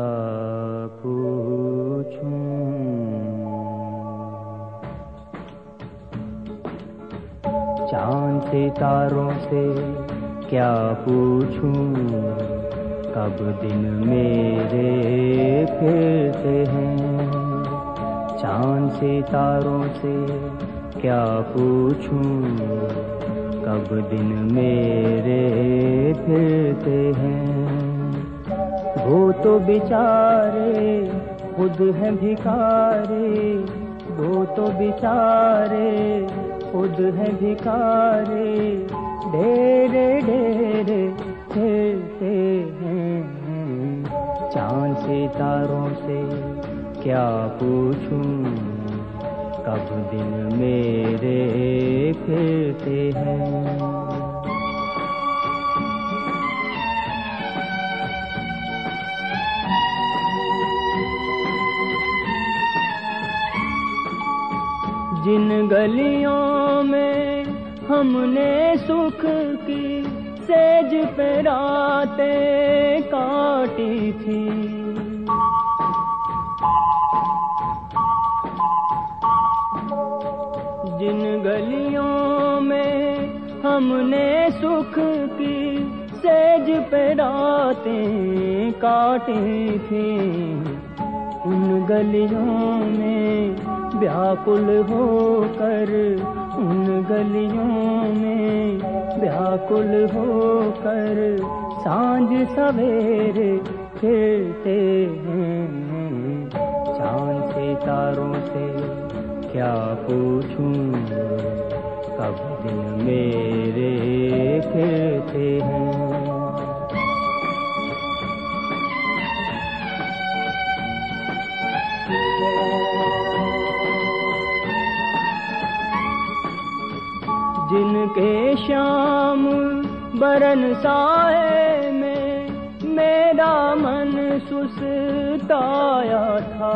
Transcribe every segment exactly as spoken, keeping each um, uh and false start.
पूछूं, चांद सितारों से क्या पूछूं, कब दिन मेरे फिरते हैं। चांद सितारों से क्या पूछूं, कब दिन मेरे फिरते हैं। वो तो बेचारे खुद हैं भिखारी, वो तो बेचारे खुद हैं भिखारी, ढेरे ढेरे फिरते हैं। चांद सितारों से क्या पूछूं, कब दिन मेरे फिरते हैं। जिन गलियों में हमने सुख की सेज पे रातें काटी थी, जिन गलियों में हमने सुख की सेज पे रातें काटी थी, उन गलियों में व्याकुल होकर, उन गलियों में व्याकुल होकर सांझ सवेरे फिरते हैं। चांद सितारों से क्या पूछूं, कब दिन मेरे फिरते हैं। जिनके श्याम बरन साए में मेरा मन सुस्ताया था,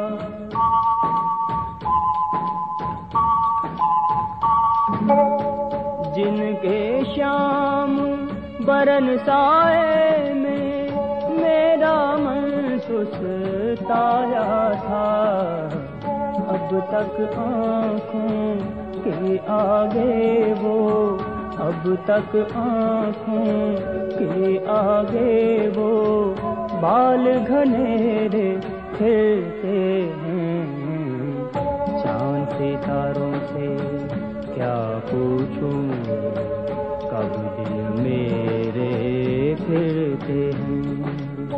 जिनके श्याम बरन साए में मेरा मन सुस्ताया था, अब तक आँखों के आगे वो, अब तक आँखों के आगे वो बाल घनेरे फिरते हैं। चांद सितारों से क्या पूछूं, कब दिन मेरे फिरते हैं।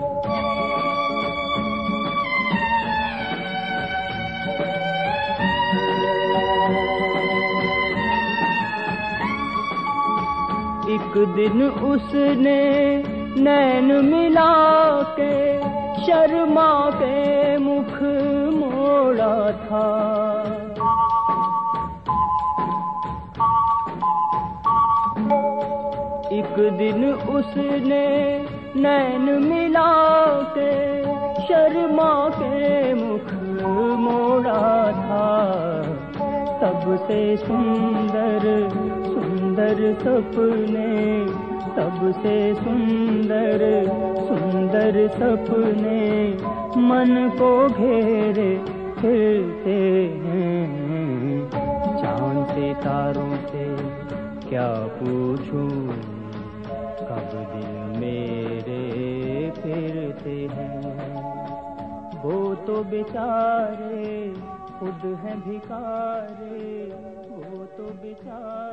एक दिन उसने नैन मिला के शर्मा के मुख मोड़ा था, एक दिन उसने नैन मिला के शर्मा के मुख मोड़ा था। सबसे सुंदर सुंदर सपने, सबसे सुंदर सुंदर सपने मन को घेरे फिरते हैं। चांद सितारों से क्या पूछूं, कब दिन मेरे फिरते हैं। वो तो बेचारे खुद हैं भिखारी, वो तो बेचारे